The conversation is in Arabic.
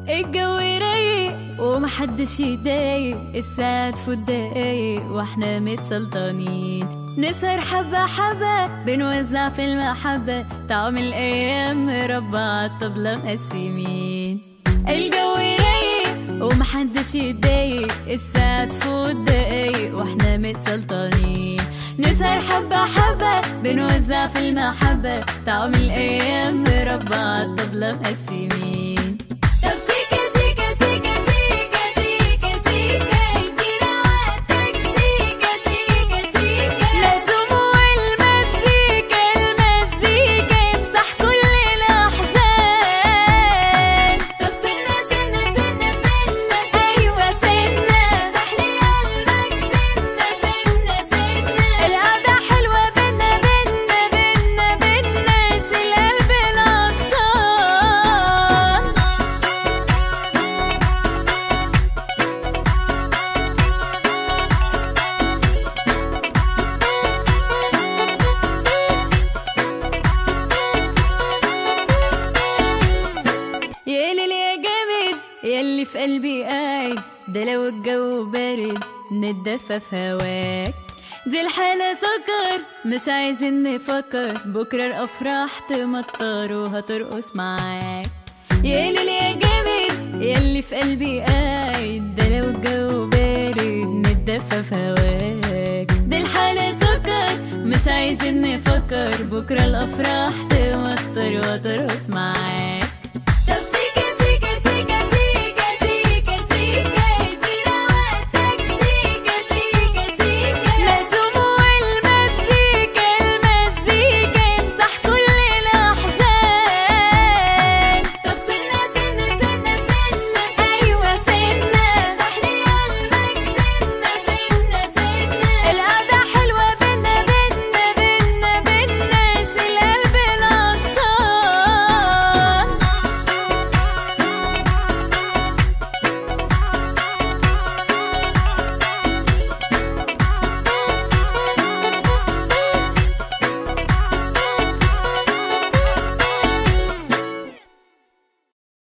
الجو رايق ومحدش يضايق، الساعة تفوت دقايق واحنا متسلطنين، نسهر حبة حبة بنوزع في المحبة، طعم الأيام مربى عالطبلة مقسمين. الجو رايق ومحدش يضايق، الساعة تفوت دقايق واحنا متسلطنين، نسهر حبة حبة بنوزع في المحبة، طعم الأيام مربى عالطبلة مقسمين. طب سيكا سيكا سيكا سيكا سيكا سيكا ادينا وقتك، سيكا سيكا سيكا مقسوم، والمزيكا المزيكا يمسح كل الأحزان. طب سنة سنة سنة سنة أيوة سنة، افتح لي قلبك سنة سنة سنة، القعدة حلوة بينا بينا بينا بينا، يسي القلب العطشان. يا ليل يا جامد ياللي في قلبي قاعد، ده لو الجو بارد نتدفى في هواك، دي الحالة سكر مش عايزين نفكر، بكرة الأفراح تمطر وهترقص معاك. يا ليل يا جامد ياللي في قلبي قاعد، ده لو الجو بارد نتدفى في هواك، دي الحالة سكر مش عايزين نفكر، بكرة الأفراح تمطر وهترقص معاك.